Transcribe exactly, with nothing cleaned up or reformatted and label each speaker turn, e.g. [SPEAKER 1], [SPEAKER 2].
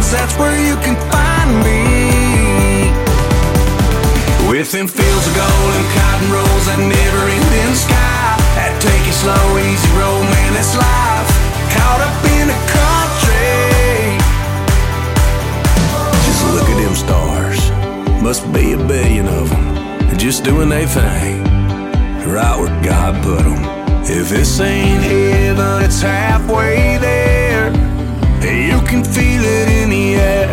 [SPEAKER 1] mountains, that's where you can find me. With them fields of gold and cotton rolls, that never-ending sky, that take it slow, easy road, man, that's life. Caught up in the country. Just look at them stars, must be a billion of them, just doing their thing, right where God put them. If this ain't heaven, it's halfway there. You can feel it in the air.